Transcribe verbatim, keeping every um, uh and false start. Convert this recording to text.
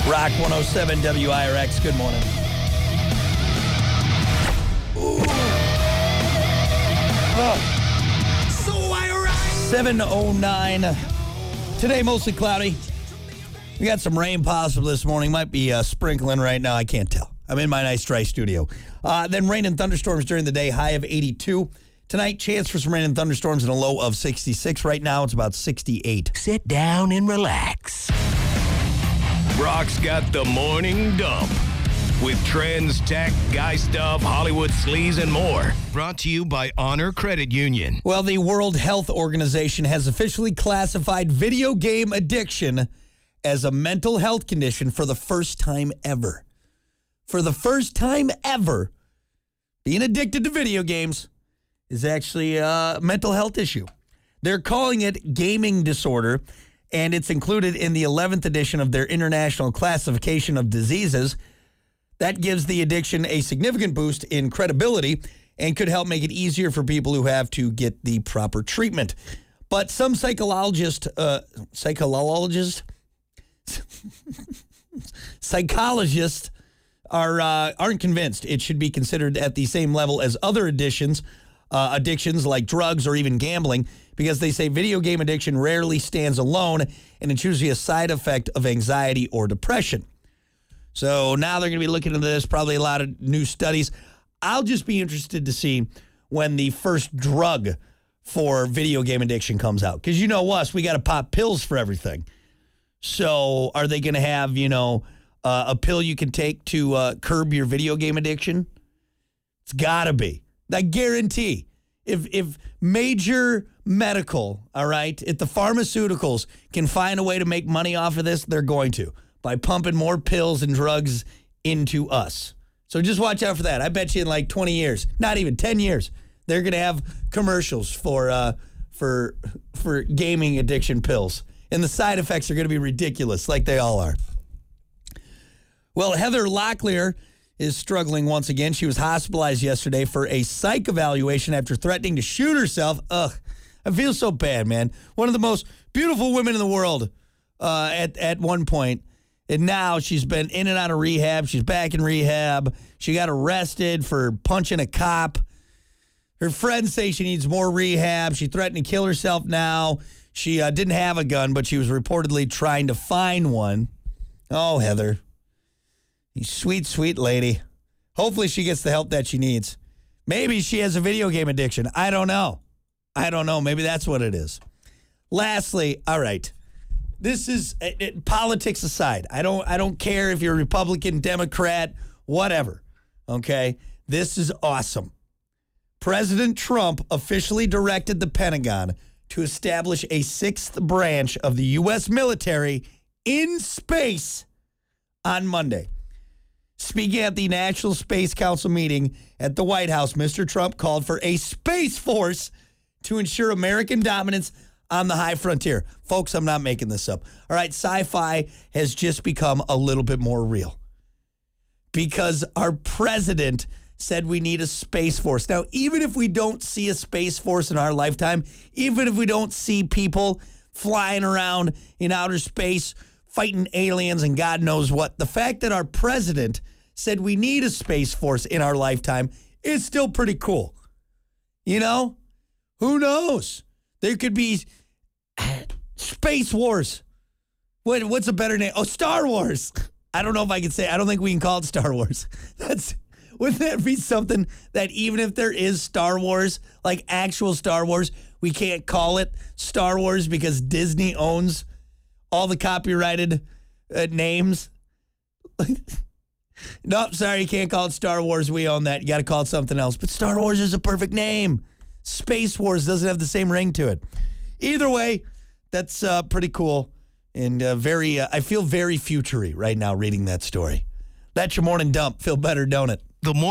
Rock one oh seven W I R X. Good morning. Oh. So I seven oh nine. Today, mostly cloudy. We got some rain possible this morning. Might be uh, sprinkling right now. I can't tell. I'm in my nice dry studio. Uh, then rain and thunderstorms during the day, high of eighty-two. Tonight, chance for some rain and thunderstorms and a low of sixty-six. Right now, it's about sixty-eight. Sit down and relax. Brock's got the morning dump with trends, tech, guy stuff, Hollywood sleaze, and more. Brought to you by Honor Credit Union. Well, the World Health Organization has officially classified video game addiction as a mental health condition for the first time ever. For the first time ever, being addicted to video games is actually a mental health issue. They're calling it gaming disorder, and it's included in the eleventh edition of their International Classification of Diseases. That gives the addiction a significant boost in credibility and could help make it easier for people who have to get the proper treatment. But some psychologists, uh, psychologists, psychologists are uh, aren't convinced it should be considered at the same level as other addictions, uh, addictions like drugs or even gambling, because they say video game addiction rarely stands alone and it's usually a side effect of anxiety or depression. So now they're going to be looking into this, probably a lot of new studies. I'll just be interested to see when the first drug for video game addiction comes out. Because you know us, we got to pop pills for everything. So are they going to have, you know, uh, a pill you can take to uh, curb your video game addiction? It's got to be. I guarantee. If if major medical, all right, if the pharmaceuticals can find a way to make money off of this, they're going to, by pumping more pills and drugs into us. So just watch out for that. I bet you in like twenty years, not even ten years, they're going to have commercials for uh, for for gaming addiction pills. And the side effects are going to be ridiculous, like they all are. Well, Heather Locklear is struggling once again. She was hospitalized yesterday for a psych evaluation after threatening to shoot herself. Ugh, I feel so bad, man. One of the most beautiful women in the world uh, at, at one point. And now she's been in and out of rehab. She's back in rehab. She got arrested for punching a cop. Her friends say she needs more rehab. She threatened to kill herself now. She uh, didn't have a gun, but she was reportedly trying to find one. Oh, Heather. You sweet, sweet lady. Hopefully she gets the help that she needs. Maybe she has a video game addiction. I don't know. I don't know. Maybe that's what it is. Lastly, all right. This is it, it, politics aside. I don't I don't care if you're Republican, Democrat, whatever. Okay? This is awesome. President Trump officially directed the Pentagon to establish a sixth branch of the U S military in space on Monday. Speaking at the National Space Council meeting at the White House, Mister Trump called for a space force to ensure American dominance on the high frontier. Folks, I'm not making this up. All right, sci-fi has just become a little bit more real because our president said we need a space force. Now, even if we don't see a space force in our lifetime, even if we don't see people flying around in outer space fighting aliens and God knows what, the fact that our president said we need a space force in our lifetime is still pretty cool. You know? Who knows? There could be Space Wars. What, what's a better name? Oh, Star Wars. I don't know if I can say, I don't think we can call it Star Wars. That's, wouldn't that be something that even if there is Star Wars, like actual Star Wars, we can't call it Star Wars because Disney owns all the copyrighted uh, names? Nope, sorry, you can't call it Star Wars. We own that. You got to call it something else. But Star Wars is a perfect name. Space Wars doesn't have the same ring to it. Either way, that's uh, pretty cool. And uh, very, uh, I feel very future-y right now reading that story. That's your morning dump. Feel better, don't it? The more